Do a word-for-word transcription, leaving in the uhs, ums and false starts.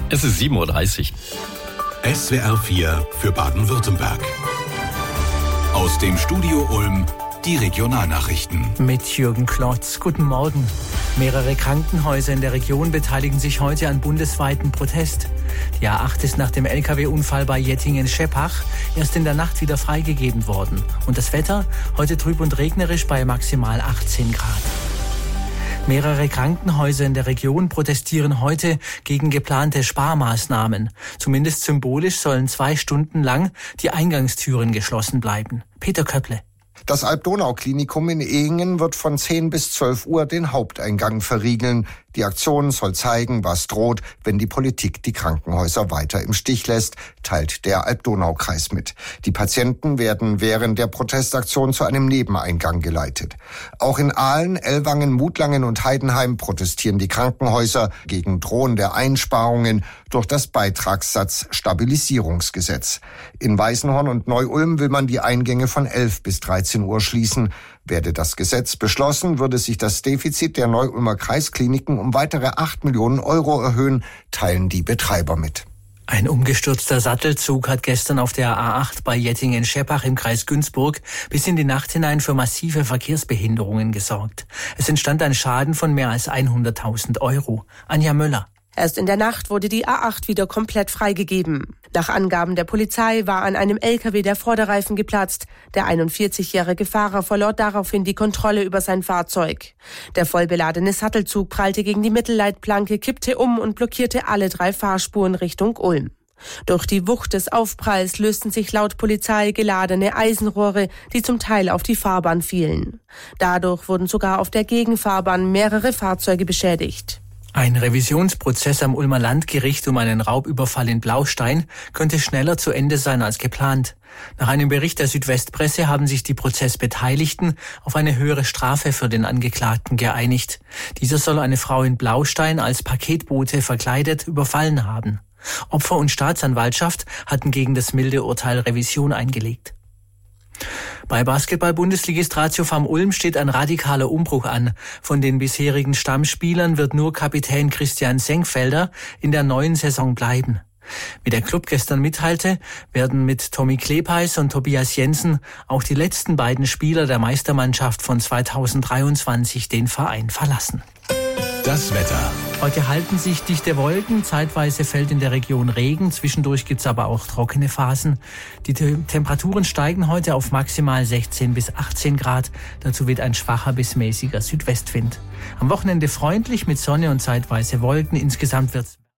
Es ist sieben Uhr dreißig. S W R vier für Baden-Württemberg. Aus dem Studio Ulm die Regionalnachrichten. Mit Jürgen Klotz. Guten Morgen. Mehrere Krankenhäuser in der Region beteiligen sich heute an bundesweiten Protest. Die A acht ist nach dem L K W-Unfall bei Jettingen-Scheppach erst in der Nacht wieder freigegeben worden. Und das Wetter? Heute trüb und regnerisch bei maximal achtzehn Grad. Mehrere Krankenhäuser in der Region protestieren heute gegen geplante Sparmaßnahmen. Zumindest symbolisch sollen zwei Stunden lang die Eingangstüren geschlossen bleiben. Peter Köpple. Das Alb-Donau-Klinikum in Ehingen wird von zehn bis zwölf Uhr den Haupteingang verriegeln. Die Aktion soll zeigen, was droht, wenn die Politik die Krankenhäuser weiter im Stich lässt, teilt der Alb-Donau-Kreis mit. Die Patienten werden während der Protestaktion zu einem Nebeneingang geleitet. Auch in Aalen, Ellwangen, Mutlangen und Heidenheim protestieren die Krankenhäuser gegen drohende Einsparungen durch das Beitragssatzstabilisierungsgesetz. In Weißenhorn und Neu-Ulm will man die Eingänge von elf bis dreizehn Uhr schließen. Werde das Gesetz beschlossen, würde sich das Defizit der Neu-Ulmer Kreiskliniken um weitere acht Millionen Euro erhöhen, teilen die Betreiber mit. Ein umgestürzter Sattelzug hat gestern auf der A acht bei Jettingen-Scheppach im Kreis Günzburg bis in die Nacht hinein für massive Verkehrsbehinderungen gesorgt. Es entstand ein Schaden von mehr als hunderttausend Euro. Anja Möller. Erst in der Nacht wurde die A acht wieder komplett freigegeben. Nach Angaben der Polizei war an einem L K W der Vorderreifen geplatzt. Der einundvierzigjährige Fahrer verlor daraufhin die Kontrolle über sein Fahrzeug. Der vollbeladene Sattelzug prallte gegen die Mittelleitplanke, kippte um und blockierte alle drei Fahrspuren Richtung Ulm. Durch die Wucht des Aufpralls lösten sich laut Polizei geladene Eisenrohre, die zum Teil auf die Fahrbahn fielen. Dadurch wurden sogar auf der Gegenfahrbahn mehrere Fahrzeuge beschädigt. Ein Revisionsprozess am Ulmer Landgericht um einen Raubüberfall in Blaustein könnte schneller zu Ende sein als geplant. Nach einem Bericht der Südwestpresse haben sich die Prozessbeteiligten auf eine höhere Strafe für den Angeklagten geeinigt. Dieser soll eine Frau in Blaustein als Paketbote verkleidet überfallen haben. Opfer und Staatsanwaltschaft hatten gegen das milde Urteil Revision eingelegt. Bei Basketball-Bundesligist Ratio Farm Ulm steht ein radikaler Umbruch an. Von den bisherigen Stammspielern wird nur Kapitän Christian Senkfelder in der neuen Saison bleiben. Wie der Club gestern mitteilte, werden mit Tommy Klepeis und Tobias Jensen auch die letzten beiden Spieler der Meistermannschaft von zweitausenddreiundzwanzig den Verein verlassen. Das Wetter. Heute halten sich dichte Wolken, zeitweise fällt in der Region Regen, zwischendurch gibt's aber auch trockene Phasen. Die Te- Temperaturen steigen heute auf maximal sechzehn bis achtzehn Grad, dazu weht ein schwacher bis mäßiger Südwestwind. Am Wochenende freundlich mit Sonne und zeitweise Wolken, insgesamt wird's